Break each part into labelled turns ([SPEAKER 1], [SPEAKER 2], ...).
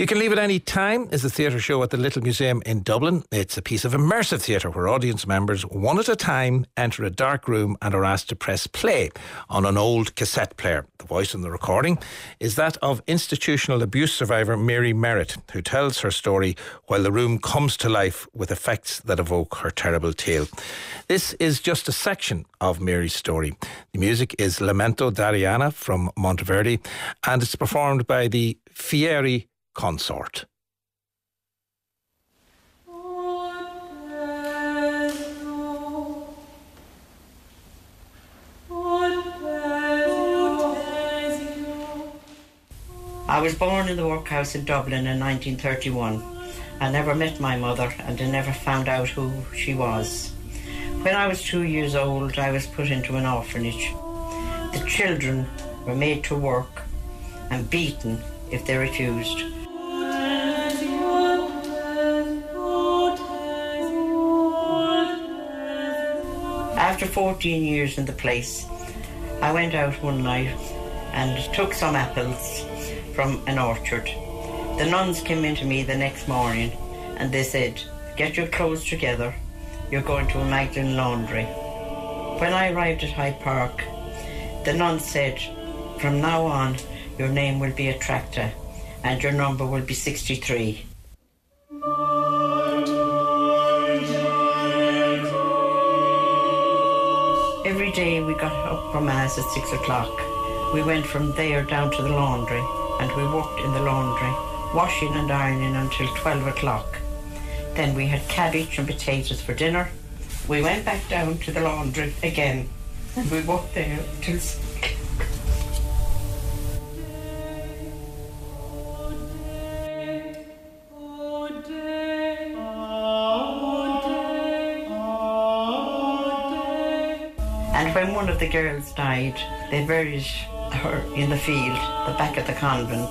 [SPEAKER 1] You Can Leave at Any Time is a theatre show at the Little Museum in Dublin. It's a piece of immersive theatre where audience members, one at a time, enter a dark room and are asked to press play on an old cassette player. The voice in the recording is that of institutional abuse survivor Mary Merritt, who tells her story while the room comes to life with effects that evoke her terrible tale. This is just a section of Mary's story. The music is Lamento d'Ariana from Monteverdi, and it's performed by the Fieri Consort.
[SPEAKER 2] I was born in the workhouse in Dublin in 1931. I never met my mother and I never found out who she was. When I was 2 years old, I was put into an orphanage. The children were made to work and beaten if they refused. After 14 years in the place, I went out one night and took some apples from an orchard. The nuns came into me the next morning and they said, "Get your clothes together, you're going to a Magdalen laundry." When I arrived at Hyde Park, the nuns said, "From now on, your name will be Attracta and your number will be 63. Every day we got up for Mass at 6 o'clock. We went from there down to the laundry and we worked in the laundry, washing and ironing until 12 o'clock. Then we had cabbage and potatoes for dinner. We went back down to the laundry again and we worked there till 6 o'clock. And when one of the girls died, they buried her in the field, the back of the convent.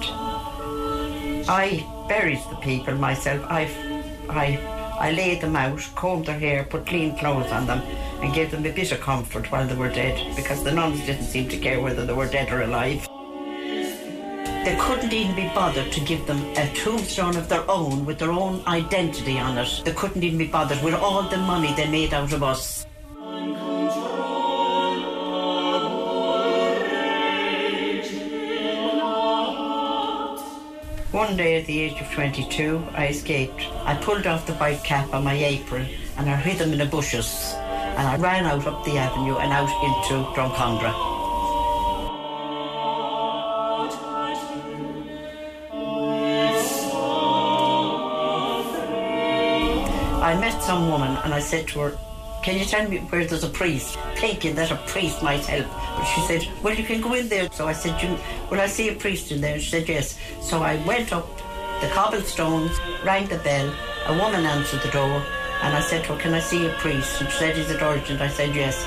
[SPEAKER 2] I buried the people myself. I laid them out, combed their hair, put clean clothes on them and gave them a bit of comfort while they were dead, because the nuns didn't seem to care whether they were dead or alive. They couldn't even be bothered to give them a tombstone of their own with their own identity on it. They couldn't even be bothered with all the money they made out of us. One day at the age of 22, I escaped. I pulled off the white cap on my apron and I hid them in the bushes. And I ran out up the avenue and out into Drumcondra. I met some woman and I said to her, "Can you tell me where there's a priest?" Thinking that a priest might help. But she said, "Well, you can go in there." So I said, "Will I see a priest in there?" And she said, "Yes." So I went up the cobblestones, rang the bell, a woman answered the door, and I said to her, "Can I see a priest?" And she said, "Is it urgent?" I said, "Yes."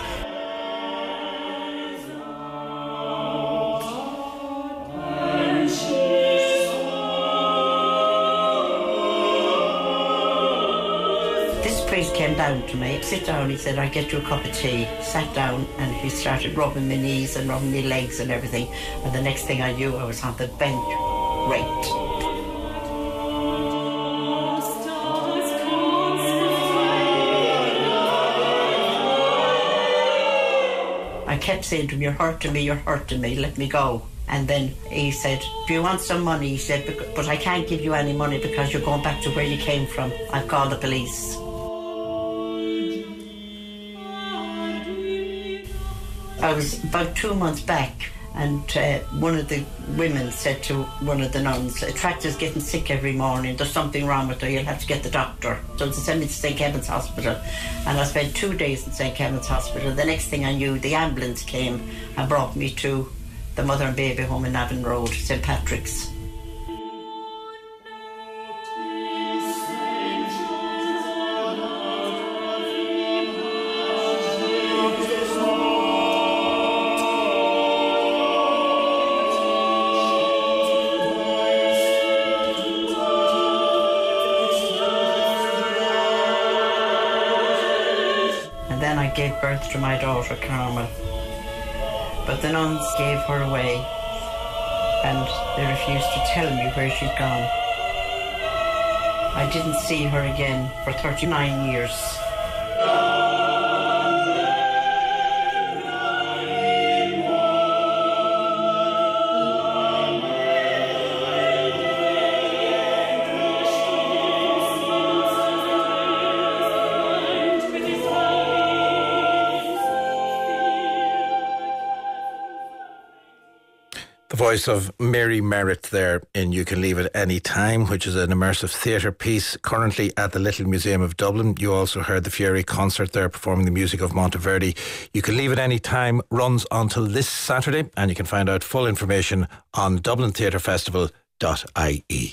[SPEAKER 2] The priest came down to me. "Sit down," he said, "I'll get you a cup of tea." Sat down and he started rubbing my knees and rubbing my legs and everything. And the next thing I knew, I was on the bench, raped. I kept saying to him, "You're hurting me, let me go." And then he said, "Do you want some money?" He said, "But I can't give you any money because you're going back to where you came from. I've called the police." I was about 2 months back and one of the women said to one of the nuns, "Attracta's getting sick every morning, there's something wrong with her, you'll have to get the doctor." So they sent me to St. Kevin's Hospital and I spent 2 days in St. Kevin's Hospital. The next thing I knew, the ambulance came and brought me to the mother and baby home in Navan Road, St. Patrick's. Then I gave birth to my daughter Carmel. But the nuns gave her away and they refused to tell me where she'd gone. I didn't see her again for 39 years.
[SPEAKER 1] The voice of Mary Merritt there in You Can Leave at Any Time, which is an immersive theatre piece currently at the Little Museum of Dublin. You also heard the Fieri concert there performing the music of Monteverdi. You Can Leave at Any Time runs until this Saturday, and you can find out full information on dublintheatrefestival.ie.